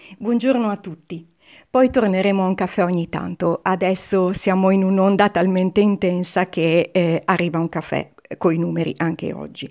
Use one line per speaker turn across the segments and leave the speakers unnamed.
Buongiorno a tutti. Poi torneremo a un caffè ogni tanto. Adesso siamo in un'onda talmente intensa che arriva un caffè coi numeri anche oggi.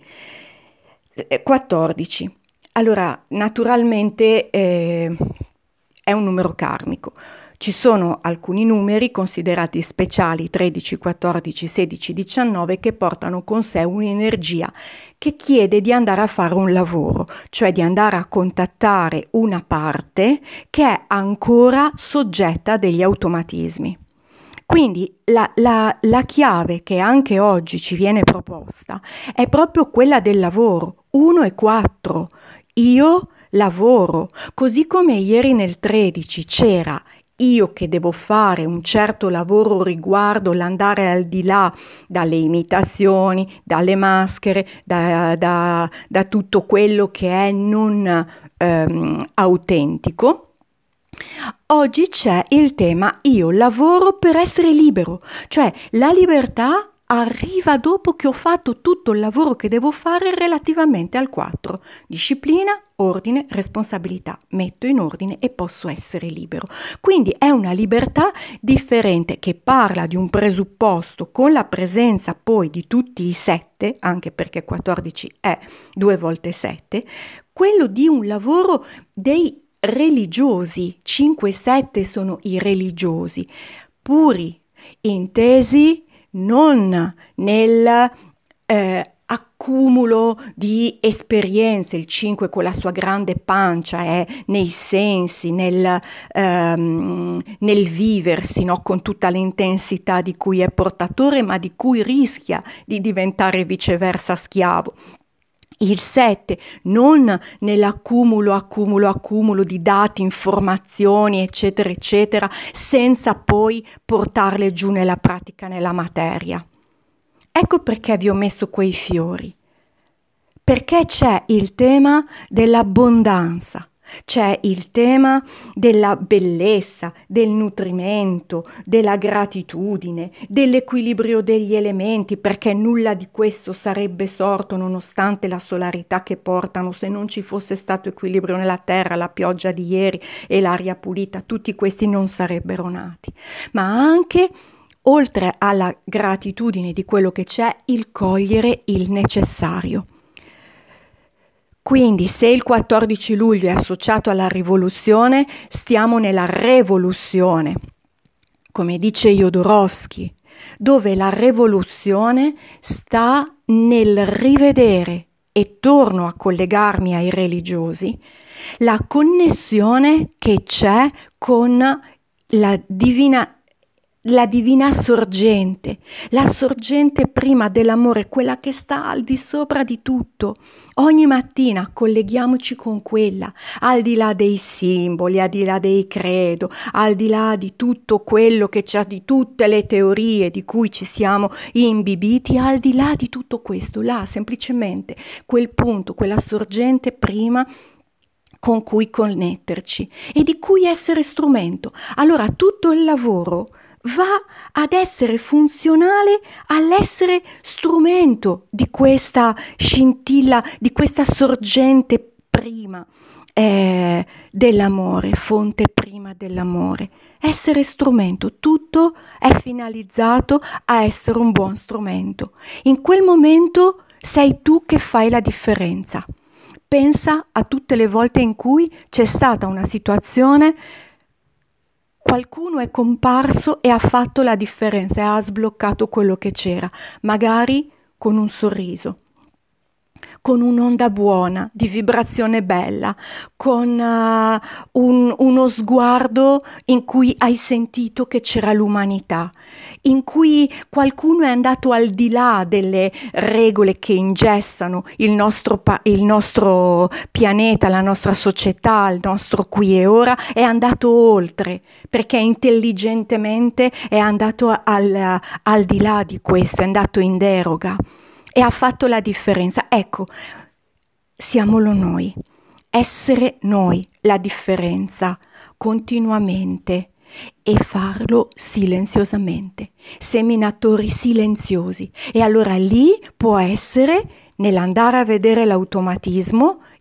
14. Allora, naturalmente è un numero karmico. Ci sono alcuni numeri considerati speciali, 13, 14, 16, 19, che portano con sé un'energia che chiede di andare a fare un lavoro, cioè di andare a contattare una parte che è ancora soggetta a degli automatismi. Quindi la chiave che anche oggi ci viene proposta è proprio quella del lavoro, 1 e 4. Io lavoro, così come ieri nel 13 c'era io che devo fare un certo lavoro riguardo l'andare al di là dalle imitazioni, dalle maschere, da tutto quello che è non autentico. Oggi c'è il tema io lavoro per essere libero, cioè la libertà arriva dopo che ho fatto tutto il lavoro che devo fare relativamente al 4. Disciplina, ordine, responsabilità. Metto in ordine e posso essere libero. Quindi è una libertà differente che parla di un presupposto con la presenza poi di tutti i 7, anche perché 14 è 2 volte 7, quello di un lavoro dei religiosi, 5 e 7 sono i religiosi, puri, intesi non nel accumulo di esperienze, il 5 con la sua grande pancia è nei sensi, nel viversi, no? Con tutta l'intensità di cui è portatore, ma di cui rischia di diventare viceversa schiavo. Il 7 non nell'accumulo di dati, informazioni, eccetera, eccetera, senza poi portarle giù nella pratica, nella materia. Ecco perché vi ho messo quei fiori. Perché c'è il tema dell'abbondanza, c'è il tema della bellezza, del nutrimento, della gratitudine, dell'equilibrio degli elementi, perché nulla di questo sarebbe sorto nonostante la solarità che portano se non ci fosse stato equilibrio nella terra, la pioggia di ieri e l'aria pulita, tutti questi non sarebbero nati. Ma anche oltre alla gratitudine di quello che c'è, il cogliere il necessario. Quindi se il 14 luglio è associato alla rivoluzione, stiamo nella revoluzione, come dice Jodorowsky, dove la rivoluzione sta nel rivedere, e torno a collegarmi ai religiosi, la connessione che c'è con la divina sorgente, la sorgente prima dell'amore, quella che sta al di sopra di tutto. Ogni mattina colleghiamoci con quella, al di là dei simboli, al di là dei credo, al di là di tutto quello che c'è, di tutte le teorie di cui ci siamo imbibiti, al di là di tutto questo, là semplicemente quel punto, quella sorgente prima con cui connetterci e di cui essere strumento. Allora tutto il lavoro va ad essere funzionale all'essere strumento di questa scintilla, di questa sorgente prima dell'amore, fonte prima dell'amore. Essere strumento, tutto è finalizzato a essere un buon strumento. In quel momento sei tu che fai la differenza. Pensa a tutte le volte in cui c'è stata una situazione, qualcuno è comparso e ha fatto la differenza e ha sbloccato quello che c'era, magari con un sorriso, con un'onda buona, di vibrazione bella, con uno sguardo in cui hai sentito che c'era l'umanità, in cui qualcuno è andato al di là delle regole che ingessano il nostro pianeta, la nostra società, il nostro qui e ora, è andato oltre, perché intelligentemente è andato al di là di questo, è andato in deroga. E ha fatto la differenza. Ecco, siamolo noi, essere noi la differenza continuamente e farlo silenziosamente, seminatori silenziosi. E allora lì può essere nell'andare a vedere l'automatismo,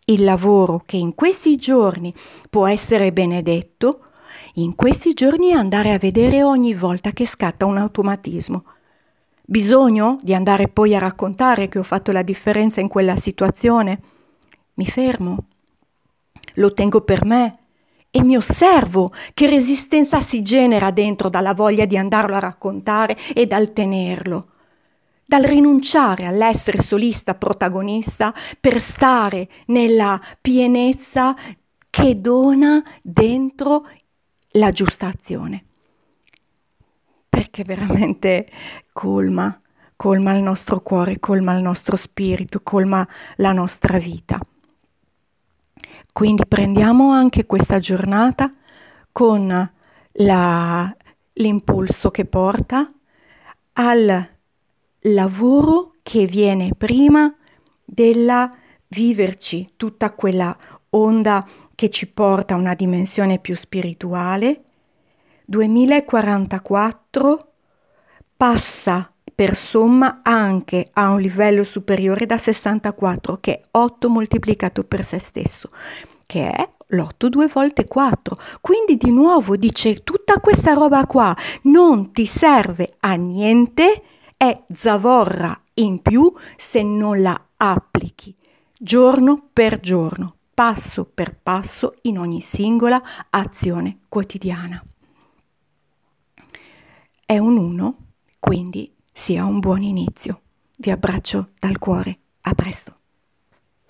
il lavoro che in questi giorni può essere benedetto, in questi giorni andare a vedere ogni volta che scatta un automatismo. Bisogno di andare poi a raccontare che ho fatto la differenza in quella situazione? Mi fermo, lo tengo per me e mi osservo che resistenza si genera dentro dalla voglia di andarlo a raccontare e dal tenerlo, dal rinunciare all'essere solista protagonista per stare nella pienezza che dona dentro la giusta azione. Perché veramente colma il nostro cuore, colma il nostro spirito, colma la nostra vita. Quindi prendiamo anche questa giornata con l'impulso che porta al lavoro che viene prima della viverci tutta quella onda che ci porta a una dimensione più spirituale. 2044 passa per somma anche a un livello superiore da 64, che è 8 moltiplicato per se stesso, che è l'8 2 volte 4. Quindi di nuovo dice tutta questa roba qua non ti serve a niente, è zavorra in più se non la applichi giorno per giorno, passo per passo in ogni singola azione quotidiana. È un 1, quindi sia un buon inizio. Vi abbraccio dal cuore. A presto.